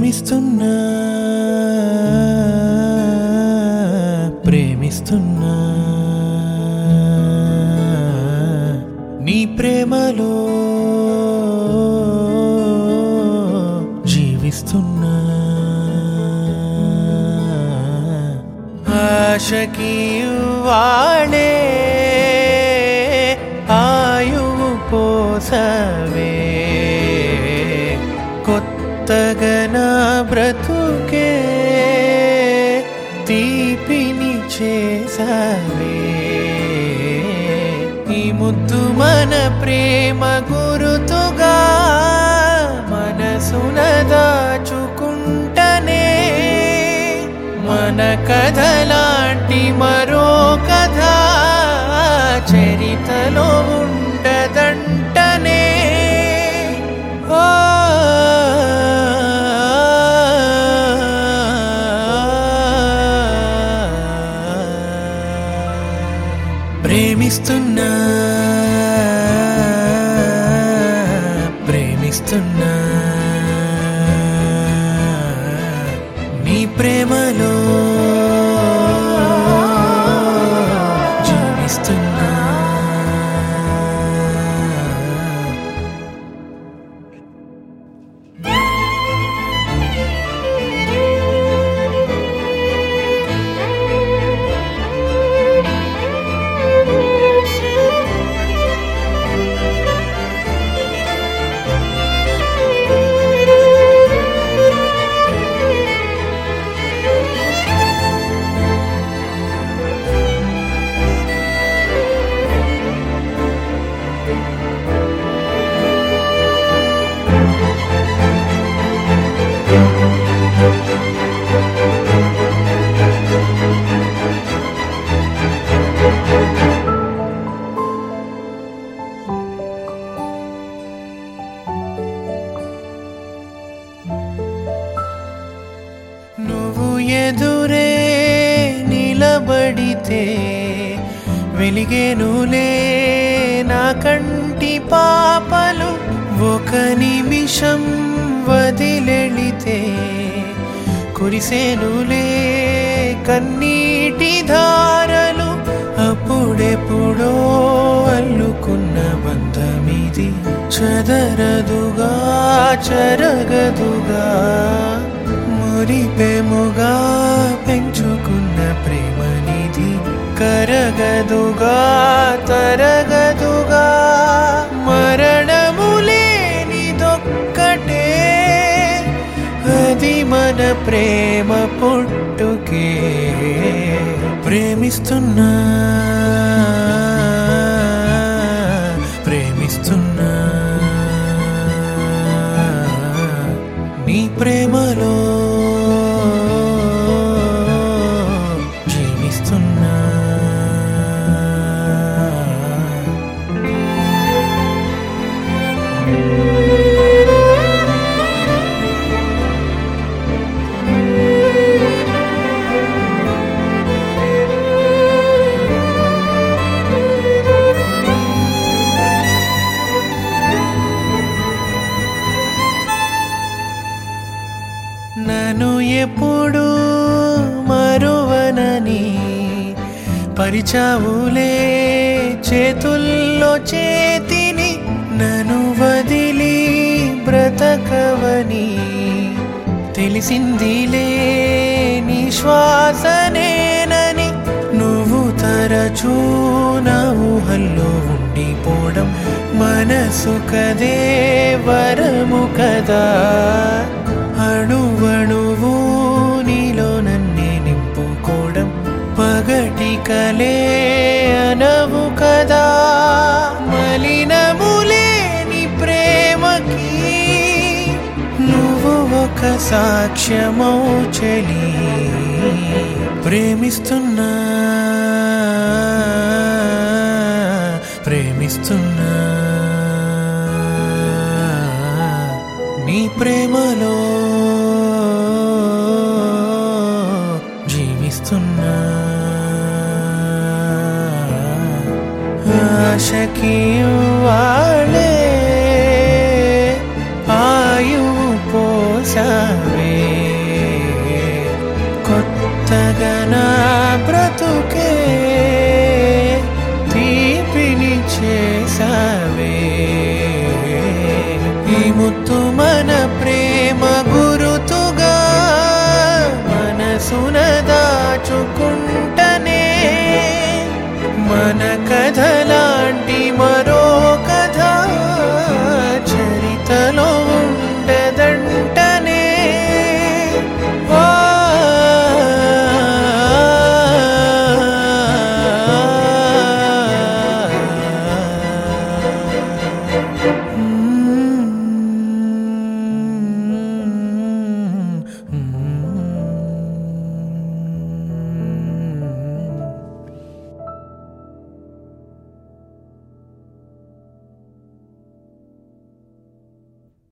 ప్రేమిస్తున్నా ప్రేమిస్తున్నా నీ ప్రేమలో జీవిస్తున్నా ఆశకి వాడే ఆయువు పోసవే కొత్తగా నా బ్రతుకే తీపిని చేసావే ఈ ముద్దు మన ప్రేమ గురుతుగా మనసున దాచుకుంటనే మన కథలాంటి మరో కథ చరితలో ఉంటదంటనే ఓ ప్రేమిస్తున్నా ప్రేమిస్తున్నా నీ ప్రేమలో జీవిస్తున్నా నువ్వు ఎదురే నిలబడితే వెలిగేనులే నా కంటి పాపలు ఒక నిమిషం వదిలెళితే కురిసేనులే కన్నీటి ధారలు అప్పుడెప్పుడో అల్లుకున్న బంధమిది చదరదుగా చరగదుగా మురిపెముగా పెంచుకున్న ప్రేమనిది కరగదుగా తరగదుగా మరణము లేనిదొక్కటే అది మన ప్రేమ పుట్టుకే ప్రేమిస్తున్నా ప్రేమిస్తున్నా నీ ప్రేమలో జీవిస్తున్నా నన్ను ఎప్పుడు మరువనని పరిచావులే చేతుల్లో చేతిని నన్ను వదిలి బ్రతకవని తెలిసిందిలే నీ శ్వాసనేనని నువ్వు తరచూ నా ఊహల్లో ఉండిపోవడం మనసు కదే వరము కదా అణువణువు నీలో నన్నే నింపుకోవడం పగటి కలే అనవు కదా మలినములేని ప్రేమకి నువ్వు ఒక సాక్ష్యమౌ చలి ప్రేమిస్తున్నా ప్రేమిస్తున్నా నీ ప్రేమలో జీవిస్తున్నా ఆశకి